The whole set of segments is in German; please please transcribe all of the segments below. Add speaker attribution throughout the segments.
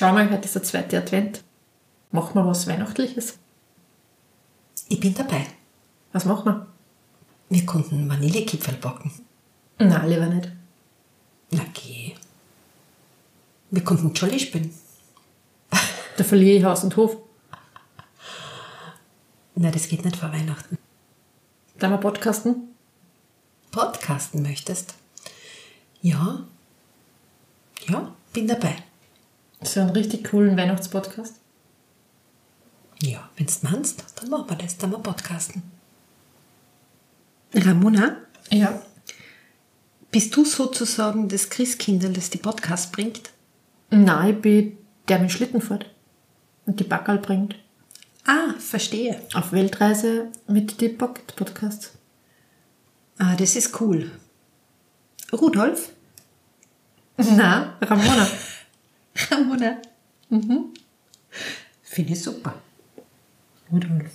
Speaker 1: Schau mal, heute ist der 2. Advent. Machen wir was Weihnachtliches?
Speaker 2: Ich bin dabei.
Speaker 1: Was machen wir?
Speaker 2: Wir konnten Vanillekipferl backen.
Speaker 1: Nein, lieber nicht.
Speaker 2: Na geh. Wir konnten Jolly spielen.
Speaker 1: Da verliere ich Haus und Hof.
Speaker 2: Na, das geht nicht vor Weihnachten.
Speaker 1: Da wir podcasten?
Speaker 2: Podcasten möchtest? Ja. Ja, bin dabei.
Speaker 1: So einen richtig coolen Weihnachtspodcast.
Speaker 2: Ja, wenn du meinst, dann machen wir das, dann mal podcasten. Ramona,
Speaker 1: Ja.
Speaker 2: bist du sozusagen das Christkindl, das die Podcast bringt?
Speaker 1: Nein, ich bin der mit Schlitten fährt und die Backerl bringt.
Speaker 2: Ah, verstehe.
Speaker 1: Auf Weltreise mit die Pocket Podcasts.
Speaker 2: Ah, das ist cool. Rudolf?
Speaker 1: Nein, Ramona.
Speaker 2: Ramona. Finde ich super.
Speaker 1: Rudolf.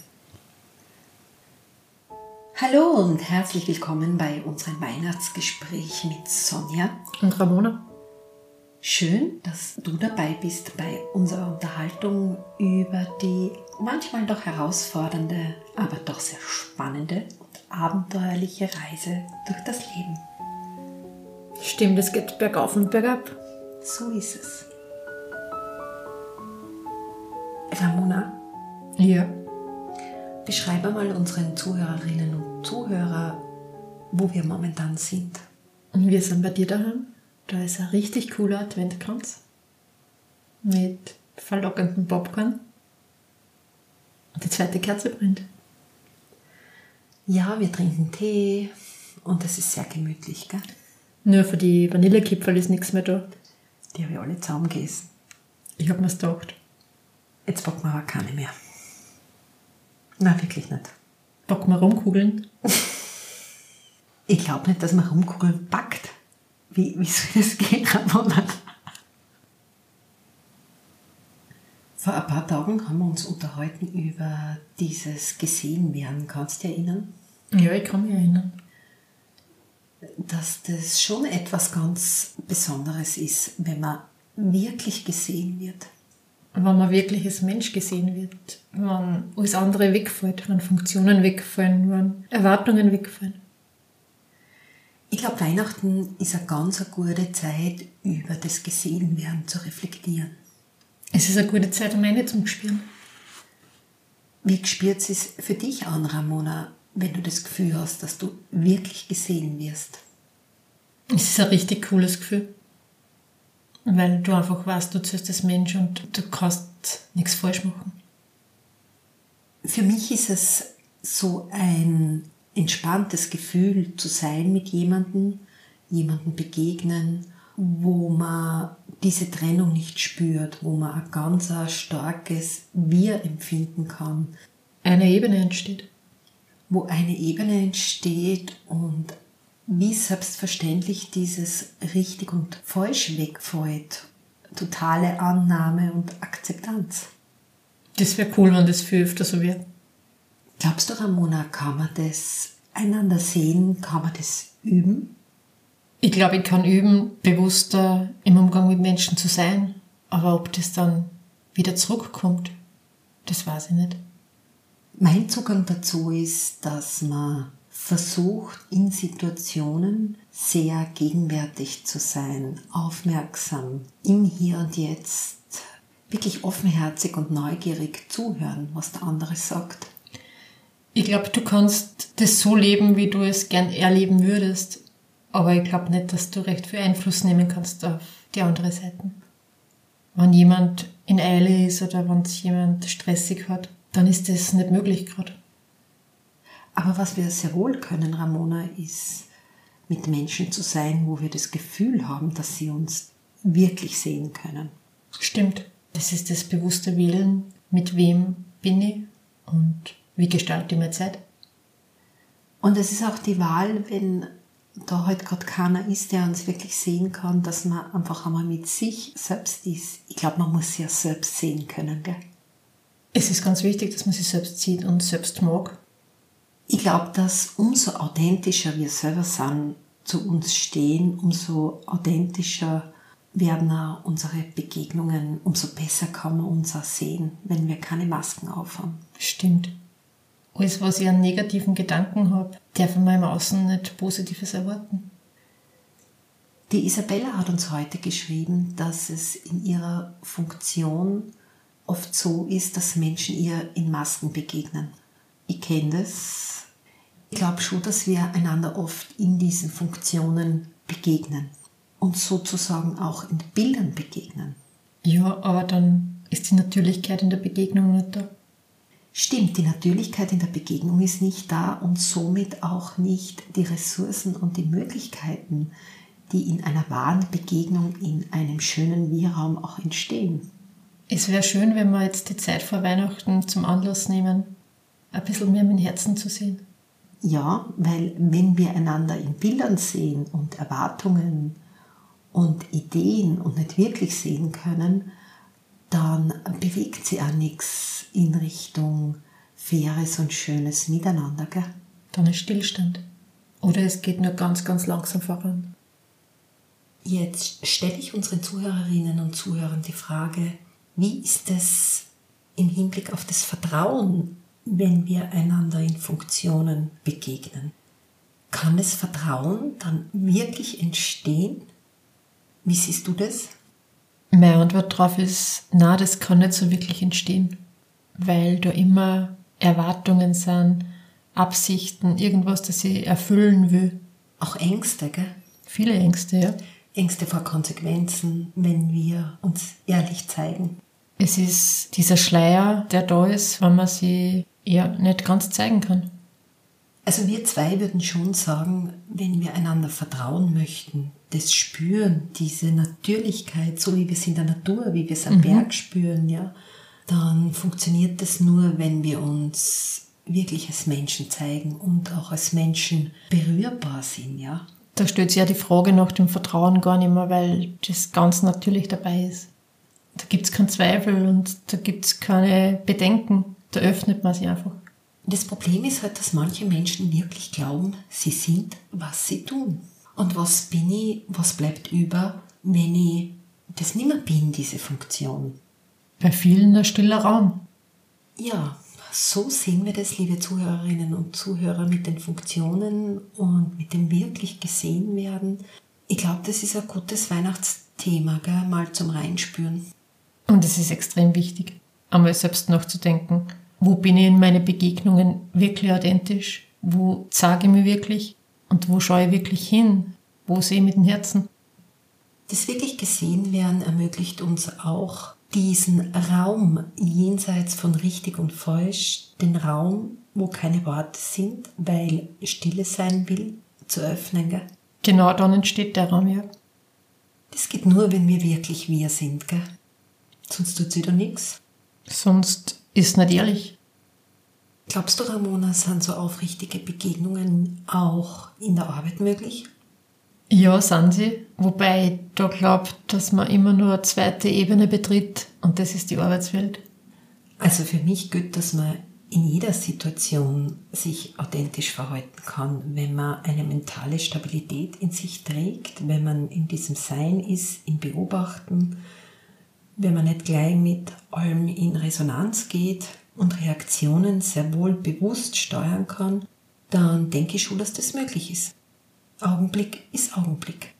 Speaker 2: Hallo und herzlich willkommen bei unserem Weihnachtsgespräch mit Sonja.
Speaker 1: Und Ramona.
Speaker 2: Schön, dass du dabei bist bei unserer Unterhaltung über die manchmal doch herausfordernde, aber doch sehr spannende und abenteuerliche Reise durch das Leben.
Speaker 1: Stimmt, es geht bergauf und bergab.
Speaker 2: So ist es. Ramona,
Speaker 1: Ja.
Speaker 2: beschreibe mal unseren Zuhörerinnen und Zuhörern, wo wir momentan sind.
Speaker 1: Und wir sind bei dir daheim. Da ist ein richtig cooler Adventkranz mit verlockendem Popcorn. Und die 2. Kerze brennt.
Speaker 2: Ja, wir trinken Tee und es ist sehr gemütlich, gell?
Speaker 1: Nur für die Vanillekipferl ist nichts mehr da.
Speaker 2: Die habe ich alle zusammengegessen.
Speaker 1: Ich hab mir's gedacht.
Speaker 2: Jetzt backen wir aber keine mehr. Nein, wirklich nicht.
Speaker 1: Backen wir Rumkugeln.
Speaker 2: Ich glaube nicht, dass man Rumkugeln backt. Wie soll das gehen, Ramona? Vor ein paar Tagen haben wir uns unterhalten über dieses Gesehenwerden. Kannst du dich erinnern?
Speaker 1: Ja, ich kann mich erinnern.
Speaker 2: Dass das schon etwas ganz Besonderes ist, wenn man wirklich gesehen wird.
Speaker 1: Wenn man wirklich als Mensch gesehen wird, wenn alles andere wegfällt, wenn Funktionen wegfallen, wenn Erwartungen wegfallen.
Speaker 2: Ich glaube, Weihnachten ist eine ganz gute Zeit, über das Gesehenwerden zu reflektieren.
Speaker 1: Es ist eine gute Zeit, um eine zu spüren.
Speaker 2: Wie spürt es für dich an, Ramona, wenn du das Gefühl hast, dass du wirklich gesehen wirst?
Speaker 1: Es ist ein richtig cooles Gefühl. Weil du einfach weißt, du bist als Mensch und du kannst nichts falsch machen.
Speaker 2: Für mich ist es so ein entspanntes Gefühl zu sein mit jemandem begegnen, wo man diese Trennung nicht spürt, wo man ein ganz starkes Wir empfinden kann.
Speaker 1: Eine Ebene entsteht.
Speaker 2: Wo eine Ebene entsteht und wie selbstverständlich dieses richtig und falsch wegfällt. Totale Annahme und Akzeptanz.
Speaker 1: Das wäre cool, wenn das viel öfter so wird.
Speaker 2: Glaubst du, Ramona, kann man das einander sehen, kann man das üben?
Speaker 1: Ich glaube, ich kann üben, bewusster im Umgang mit Menschen zu sein. Aber ob das dann wieder zurückkommt, das weiß ich nicht.
Speaker 2: Mein Zugang dazu ist, dass man versucht, in Situationen sehr gegenwärtig zu sein, aufmerksam, im Hier und Jetzt, wirklich offenherzig und neugierig zuhören, was der andere sagt.
Speaker 1: Ich glaube, du kannst das so leben, wie du es gern erleben würdest. Aber ich glaube nicht, dass du recht viel Einfluss nehmen kannst auf die andere Seite. Wenn jemand in Eile ist oder wenn es jemand stressig hat, dann ist das nicht möglich gerade.
Speaker 2: Aber was wir sehr wohl können, Ramona, ist mit Menschen zu sein, wo wir das Gefühl haben, dass sie uns wirklich sehen können.
Speaker 1: Stimmt. Das ist das bewusste Wählen, mit wem bin ich und wie gestalte ich meine Zeit.
Speaker 2: Und es ist auch die Wahl, wenn da halt gerade keiner ist, der uns wirklich sehen kann, dass man einfach einmal mit sich selbst ist. Ich glaube, man muss sich ja selbst sehen können, gell?
Speaker 1: Es ist ganz wichtig, dass man sich selbst sieht und selbst mag.
Speaker 2: Ich glaube, dass umso authentischer wir selber sind, zu uns stehen, umso authentischer werden auch unsere Begegnungen, umso besser kann man uns auch sehen, wenn wir keine Masken aufhaben.
Speaker 1: Stimmt. Alles, was ich an negativen Gedanken habe, darf in meinem Außen nicht Positives erwarten.
Speaker 2: Die Isabella hat uns heute geschrieben, dass es in ihrer Funktion oft so ist, dass Menschen ihr in Masken begegnen. Ich kenne das. Ich glaube schon, dass wir einander oft in diesen Funktionen begegnen und sozusagen auch in Bildern begegnen.
Speaker 1: Ja, aber dann ist die Natürlichkeit in der Begegnung nicht da.
Speaker 2: Stimmt, die Natürlichkeit in der Begegnung ist nicht da und somit auch nicht die Ressourcen und die Möglichkeiten, die in einer wahren Begegnung in einem schönen Wir-Raum auch entstehen.
Speaker 1: Es wäre schön, wenn wir jetzt die Zeit vor Weihnachten zum Anlass nehmen, ein bisschen mehr mit dem Herzen zu sehen.
Speaker 2: Ja, weil wenn wir einander in Bildern sehen und Erwartungen und Ideen und nicht wirklich sehen können, dann bewegt sich auch nichts in Richtung faires und schönes Miteinander, gell?
Speaker 1: Dann ist Stillstand. Oder es geht nur ganz, ganz langsam voran.
Speaker 2: Jetzt stelle ich unseren Zuhörerinnen und Zuhörern die Frage, wie ist es im Hinblick auf das Vertrauen, wenn wir einander in Funktionen begegnen? Kann das Vertrauen dann wirklich entstehen? Wie siehst du das?
Speaker 1: Meine Antwort darauf ist, na, das kann nicht so wirklich entstehen, weil da immer Erwartungen sind, Absichten, irgendwas, das ich erfüllen will.
Speaker 2: Auch Ängste, gell?
Speaker 1: Viele Ängste, ja.
Speaker 2: Ängste vor Konsequenzen, wenn wir uns ehrlich zeigen.
Speaker 1: Es ist dieser Schleier, der da ist, wenn man sie ja nicht ganz zeigen kann.
Speaker 2: Also wir zwei würden schon sagen, wenn wir einander vertrauen möchten, das Spüren, diese Natürlichkeit, so wie wir es in der Natur, wie wir es am Berg spüren, ja, dann funktioniert das nur, wenn wir uns wirklich als Menschen zeigen und auch als Menschen berührbar sind, ja.
Speaker 1: Da stellt sich ja die Frage nach dem Vertrauen gar nicht mehr, weil das ganz natürlich dabei ist. Da gibt es keinen Zweifel und da gibt es keine Bedenken. Da öffnet man sich einfach.
Speaker 2: Das Problem ist halt, dass manche Menschen wirklich glauben, sie sind, was sie tun. Und was bin ich, was bleibt über, wenn ich das nicht mehr bin, diese Funktion?
Speaker 1: Bei vielen ein stiller Raum.
Speaker 2: Ja, so sehen wir das, liebe Zuhörerinnen und Zuhörer, mit den Funktionen und mit dem wirklich gesehen werden. Ich glaube, das ist ein gutes Weihnachtsthema, gell? Mal zum Reinspüren.
Speaker 1: Und es ist extrem wichtig, einmal selbst nachzudenken. Wo bin ich in meine Begegnungen wirklich authentisch? Wo zeige ich mich wirklich? Und wo schaue ich wirklich hin? Wo sehe ich mit dem Herzen?
Speaker 2: Das wirklich gesehen werden ermöglicht uns auch, diesen Raum jenseits von richtig und falsch, den Raum, wo keine Worte sind, weil Stille sein will, zu öffnen. Gell?
Speaker 1: Genau dann entsteht der Raum, ja.
Speaker 2: Das geht nur, wenn wir wirklich wir sind. Gell? Sonst tut sich da nichts.
Speaker 1: Sonst ist nicht ehrlich.
Speaker 2: Glaubst du, Ramona, sind so aufrichtige Begegnungen auch in der Arbeit möglich?
Speaker 1: Ja, sind sie. Wobei ich da glaube, dass man immer nur eine zweite Ebene betritt und das ist die Arbeitswelt.
Speaker 2: Also für mich gilt, dass man in jeder Situation sich authentisch verhalten kann, wenn man eine mentale Stabilität in sich trägt, wenn man in diesem Sein ist, im Beobachten, wenn man nicht gleich mit allem in Resonanz geht und Reaktionen sehr wohl bewusst steuern kann, dann denke ich schon, dass das möglich ist. Augenblick ist Augenblick.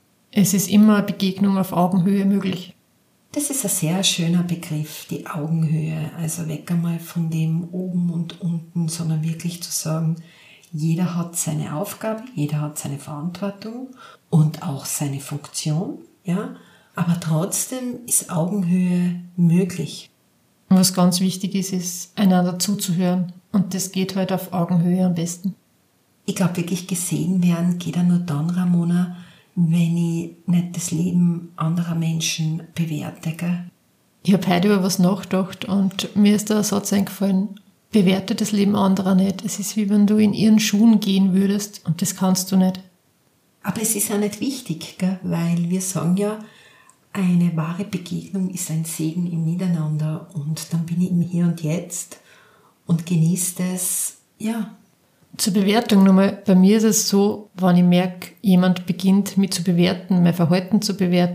Speaker 1: Es ist immer eine Begegnung auf Augenhöhe möglich.
Speaker 2: Das ist ein sehr schöner Begriff, die Augenhöhe. Also weg einmal von dem oben und unten, sondern wirklich zu sagen, jeder hat seine Aufgabe, jeder hat seine Verantwortung und auch seine Funktion, ja. Aber trotzdem ist Augenhöhe möglich.
Speaker 1: Und was ganz wichtig ist, ist, einander zuzuhören. Und das geht halt auf Augenhöhe am besten.
Speaker 2: Ich glaube, wirklich gesehen werden geht ja nur dann, Ramona, wenn ich nicht das Leben anderer Menschen bewerte. Gell?
Speaker 1: Ich habe heute über was nachgedacht und mir ist der Satz eingefallen, bewerte das Leben anderer nicht. Es ist wie wenn du in ihren Schuhen gehen würdest und das kannst du nicht.
Speaker 2: Aber es ist auch nicht wichtig, gell? Weil wir sagen ja, eine wahre Begegnung ist ein Segen im Miteinander und dann bin ich im Hier und Jetzt und genieße das, ja.
Speaker 1: Zur Bewertung nochmal, bei mir ist es so, wenn ich merke, jemand beginnt mich zu bewerten, mein Verhalten zu bewerten,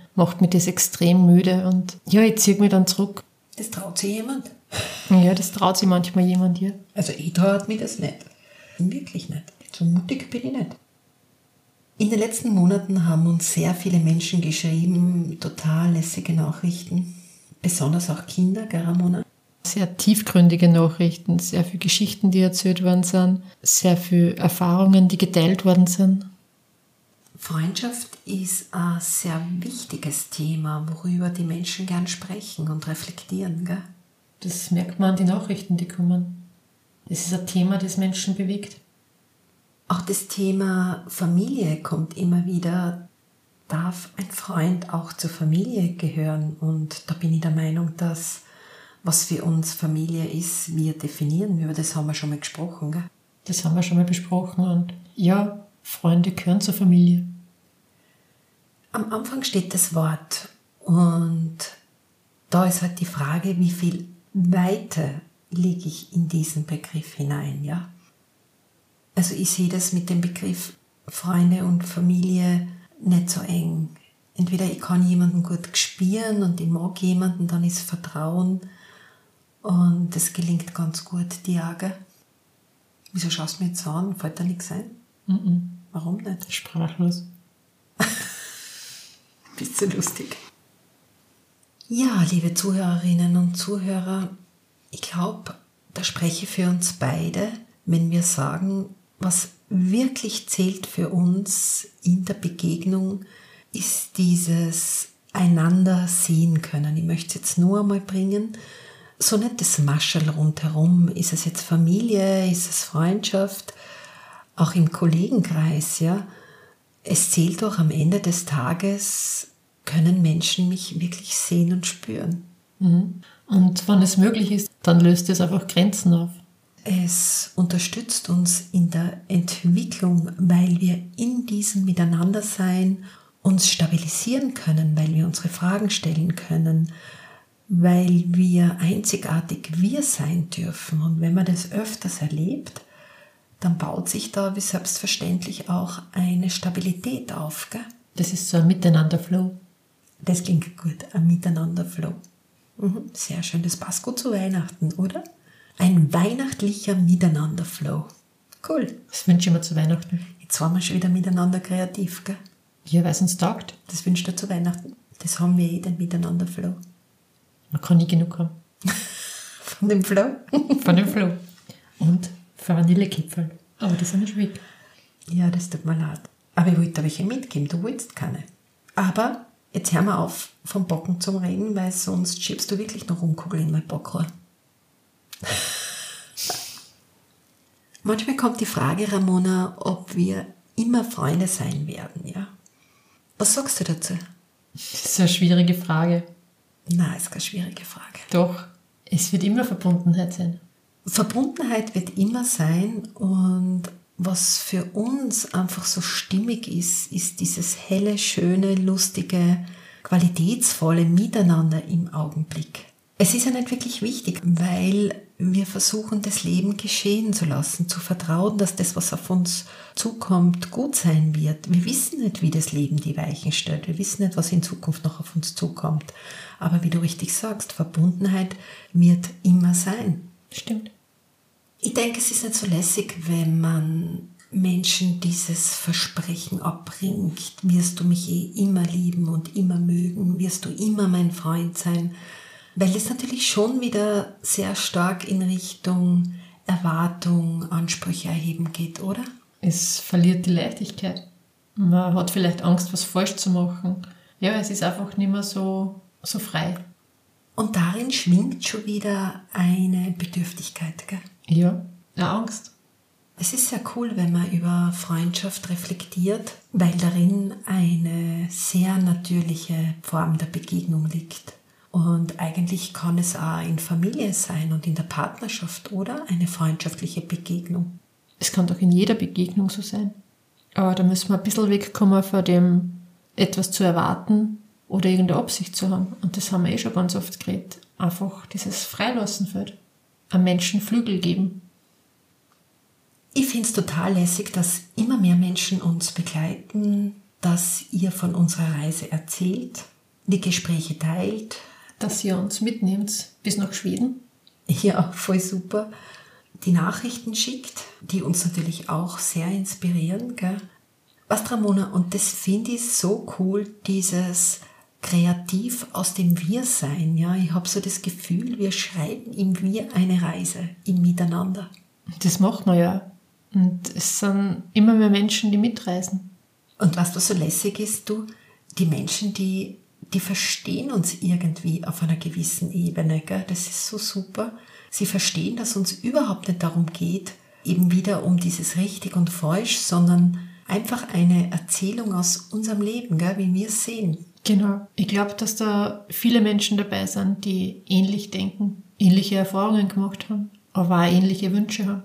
Speaker 1: macht mich das extrem müde und ja, ich ziehe mich dann zurück.
Speaker 2: Das traut sich jemand?
Speaker 1: Ja, das traut sich manchmal jemand, ja.
Speaker 2: Also ich traue mir das nicht. Wirklich nicht. So mutig bin ich nicht. In den letzten Monaten haben uns sehr viele Menschen geschrieben, total lässige Nachrichten. Besonders auch Kinder, gell, Ramona?
Speaker 1: Sehr tiefgründige Nachrichten, sehr viele Geschichten, die erzählt worden sind, sehr viele Erfahrungen, die geteilt worden sind.
Speaker 2: Freundschaft ist ein sehr wichtiges Thema, worüber die Menschen gern sprechen und reflektieren, gell?
Speaker 1: Das merkt man an den Nachrichten, die kommen. Das ist ein Thema, das Menschen bewegt.
Speaker 2: Auch das Thema Familie kommt immer wieder. Darf ein Freund auch zur Familie gehören? Und da bin ich der Meinung, dass was für uns Familie ist, wir definieren. Über das haben wir schon mal gesprochen, gell?
Speaker 1: Das haben wir schon mal besprochen und ja, Freunde gehören zur Familie.
Speaker 2: Am Anfang steht das Wort und da ist halt die Frage, wie viel Weite lege ich in diesen Begriff hinein, ja? Also ich sehe das mit dem Begriff Freunde und Familie nicht so eng. Entweder ich kann jemanden gut spüren und ich mag jemanden, dann ist Vertrauen und das gelingt ganz gut, die Jahre. Wieso schaust du mir jetzt an? Fällt da nichts ein? Warum nicht?
Speaker 1: Sprachlos.
Speaker 2: Bist du lustig? Ja, liebe Zuhörerinnen und Zuhörer, ich glaube, da spreche ich für uns beide, wenn wir sagen, was wirklich zählt für uns in der Begegnung, ist dieses einander sehen können. Ich möchte es jetzt nur einmal bringen, so nicht das Mascherl rundherum. Ist es jetzt Familie, ist es Freundschaft, auch im Kollegenkreis, ja. Es zählt doch am Ende des Tages, können Menschen mich wirklich sehen und spüren.
Speaker 1: Und wenn es möglich ist, dann löst es einfach Grenzen auf.
Speaker 2: Es unterstützt uns in der Entwicklung, weil wir in diesem Miteinandersein uns stabilisieren können, weil wir unsere Fragen stellen können, weil wir einzigartig wir sein dürfen. Und wenn man das öfters erlebt, dann baut sich da wie selbstverständlich auch eine Stabilität auf, gell?
Speaker 1: Das ist so ein Miteinander-Flow.
Speaker 2: Das klingt gut, ein Miteinander-Flow. Sehr schön, das passt gut zu Weihnachten, oder? Ein weihnachtlicher Miteinander-Flow. Cool.
Speaker 1: Das wünsche ich mir zu Weihnachten.
Speaker 2: Jetzt waren wir schon wieder miteinander kreativ, gell?
Speaker 1: Ja, weil es uns taugt.
Speaker 2: Das wünscht dir zu Weihnachten. Das haben wir den Miteinander-Flow.
Speaker 1: Man kann nie genug haben.
Speaker 2: Von dem Flow?
Speaker 1: Von dem Flow. Und für Vanillekipferl. Aber die sind nicht weg.
Speaker 2: Ja, das tut mir leid. Aber ich wollte da welche mitgeben, du wolltest keine. Aber jetzt hör mal auf, vom Bocken zum Reden, weil sonst schiebst du wirklich noch Rumkugel in mein Bockrohr. Manchmal kommt die Frage, Ramona, ob wir immer Freunde sein werden, ja? Was sagst du dazu?
Speaker 1: Das ist eine schwierige Frage.
Speaker 2: Nein, ist keine schwierige Frage.
Speaker 1: Doch, es wird immer Verbundenheit sein.
Speaker 2: Verbundenheit wird immer sein und was für uns einfach so stimmig ist, ist dieses helle, schöne, lustige, qualitätsvolle Miteinander im Augenblick. Es ist ja nicht wirklich wichtig, weil wir versuchen, das Leben geschehen zu lassen, zu vertrauen, dass das, was auf uns zukommt, gut sein wird. Wir wissen nicht, wie das Leben die Weichen stellt. Wir wissen nicht, was in Zukunft noch auf uns zukommt. Aber wie du richtig sagst, Verbundenheit wird immer sein.
Speaker 1: Stimmt.
Speaker 2: Ich denke, es ist nicht so lässig, wenn man Menschen dieses Versprechen abbringt. Wirst du mich immer lieben und immer mögen? Wirst du immer mein Freund sein? Weil es natürlich schon wieder sehr stark in Richtung Erwartung, Ansprüche erheben geht, oder?
Speaker 1: Es verliert die Leichtigkeit. Man hat vielleicht Angst, was falsch zu machen. Ja, es ist einfach nicht mehr so frei.
Speaker 2: Und darin schwingt schon wieder eine Bedürftigkeit, gell?
Speaker 1: Ja, eine Angst.
Speaker 2: Es ist sehr cool, wenn man über Freundschaft reflektiert, weil darin eine sehr natürliche Form der Begegnung liegt. Und eigentlich kann es auch in Familie sein und in der Partnerschaft, oder? Eine freundschaftliche Begegnung.
Speaker 1: Es kann doch in jeder Begegnung so sein. Aber da müssen wir ein bisschen wegkommen von dem, etwas zu erwarten oder irgendeine Absicht zu haben. Und das haben wir schon ganz oft geredet. Einfach dieses Freilassen fällt. Einem Menschen Flügel geben.
Speaker 2: Ich finde es total lässig, dass immer mehr Menschen uns begleiten, dass ihr von unserer Reise erzählt. die Gespräche teilt.
Speaker 1: Dass ihr uns mitnehmt bis nach Schweden.
Speaker 2: Ja, voll super. Die Nachrichten schickt, die uns natürlich auch sehr inspirieren. Gell? Was, Ramona, und das finde ich so cool, dieses kreativ aus dem Wir-Sein. Ja? Ich habe so das Gefühl, wir schreiben im Wir eine Reise, im Miteinander.
Speaker 1: Das macht man ja. Und es sind immer mehr Menschen, die mitreisen.
Speaker 2: Und was so lässig ist, die Menschen, die verstehen uns irgendwie auf einer gewissen Ebene. Gell? Das ist so super. Sie verstehen, dass uns überhaupt nicht darum geht, eben wieder um dieses richtig und falsch, sondern einfach eine Erzählung aus unserem Leben, gell? Wie wir es sehen.
Speaker 1: Genau. Ich glaube, dass da viele Menschen dabei sind, die ähnlich denken, ähnliche Erfahrungen gemacht haben, aber auch ähnliche Wünsche haben.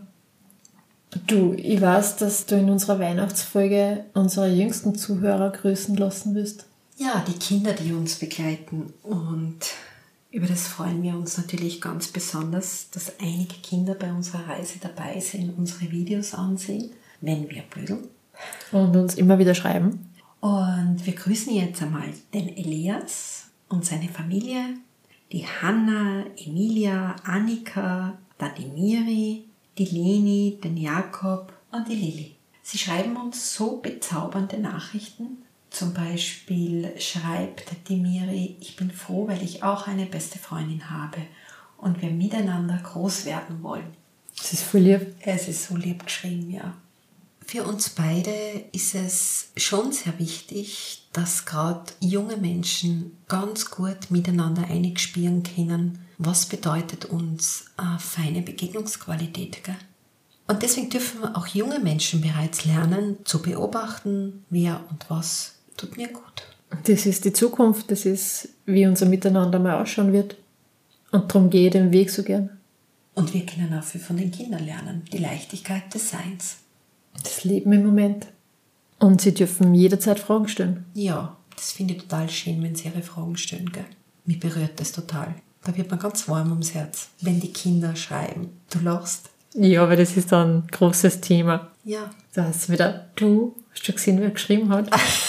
Speaker 1: Du, ich weiß, dass du in unserer Weihnachtsfolge unsere jüngsten Zuhörer grüßen lassen willst.
Speaker 2: Ja, die Kinder, die uns begleiten. Und über das freuen wir uns natürlich ganz besonders, dass einige Kinder bei unserer Reise dabei sind, unsere Videos ansehen, wenn wir blödeln.
Speaker 1: Und uns immer wieder schreiben.
Speaker 2: Und wir grüßen jetzt einmal den Elias und seine Familie, die Hanna, Emilia, Annika, dann die Miri, die Leni, den Jakob und die Lilly. Sie schreiben uns so bezaubernde Nachrichten. Zum Beispiel schreibt die Miri: Ich bin froh, weil ich auch eine beste Freundin habe und wir miteinander groß werden wollen.
Speaker 1: Das ist voll lieb.
Speaker 2: Es ist so lieb geschrieben, ja. Für uns beide ist es schon sehr wichtig, dass gerade junge Menschen ganz gut miteinander einspüren können, was bedeutet uns eine feine Begegnungsqualität. Gell? Und deswegen dürfen auch junge Menschen bereits lernen, zu beobachten, wer und was tut mir gut.
Speaker 1: Das ist die Zukunft, das ist, wie unser Miteinander mal ausschauen wird. Und darum gehe ich den Weg so gern.
Speaker 2: Und wir können auch viel von den Kindern lernen, die Leichtigkeit des Seins.
Speaker 1: Das Leben im Moment. Und sie dürfen jederzeit Fragen stellen.
Speaker 2: Ja, das finde ich total schön, wenn sie ihre Fragen stellen. Gell? Mich berührt das total. Da wird man ganz warm ums Herz, wenn die Kinder schreiben. Du lachst.
Speaker 1: Ja, aber das ist dann ein großes Thema.
Speaker 2: Ja.
Speaker 1: Da ist wieder, du hast schon gesehen, wer geschrieben hat.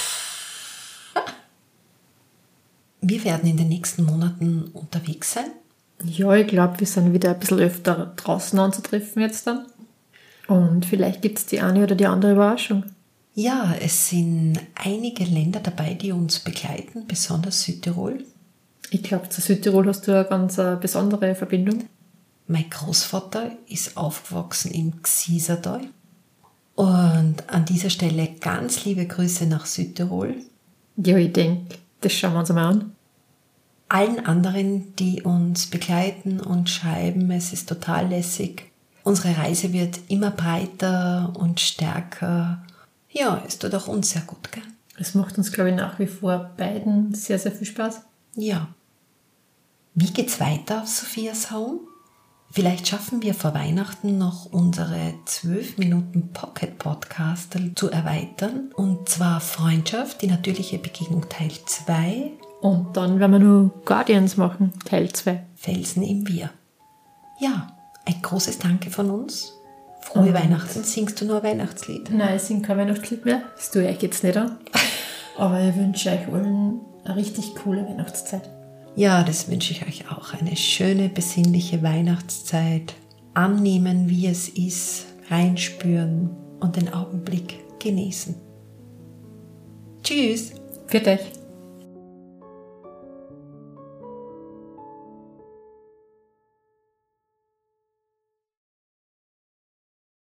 Speaker 2: Wir werden in den nächsten Monaten unterwegs sein.
Speaker 1: Ja, ich glaube, wir sind wieder ein bisschen öfter draußen anzutreffen jetzt dann. Und vielleicht gibt es die eine oder die andere Überraschung.
Speaker 2: Ja, es sind einige Länder dabei, die uns begleiten, besonders Südtirol.
Speaker 1: Ich glaube, zu Südtirol hast du eine ganz besondere Verbindung.
Speaker 2: Mein Großvater ist aufgewachsen im Gsiesertal. Und an dieser Stelle ganz liebe Grüße nach Südtirol.
Speaker 1: Ja, ich denke, das schauen wir uns mal an.
Speaker 2: Allen anderen, die uns begleiten und schreiben, es ist total lässig. Unsere Reise wird immer breiter und stärker. Ja, es tut auch uns sehr gut, gell?
Speaker 1: Es macht uns, glaube ich, nach wie vor beiden sehr, sehr viel Spaß.
Speaker 2: Ja. Wie geht's weiter auf Sophias Home? Vielleicht schaffen wir vor Weihnachten noch unsere 12 Minuten Pocket Podcast zu erweitern. Und zwar Freundschaft, die natürliche Begegnung Teil 2.
Speaker 1: Und dann werden wir nur Guardians machen, Teil 2.
Speaker 2: Felsen im Wir. Ja, ein großes Danke von uns. Frohe Weihnachten. Singst du nur ein Weihnachtslied?
Speaker 1: Nein, ich singe kein Weihnachtslied mehr. Das tue ich euch jetzt nicht an. Aber ich wünsche euch allen eine richtig coole Weihnachtszeit.
Speaker 2: Ja, das wünsche ich euch auch. Eine schöne, besinnliche Weihnachtszeit. Annehmen, wie es ist, reinspüren und den Augenblick genießen. Tschüss.
Speaker 1: Für euch.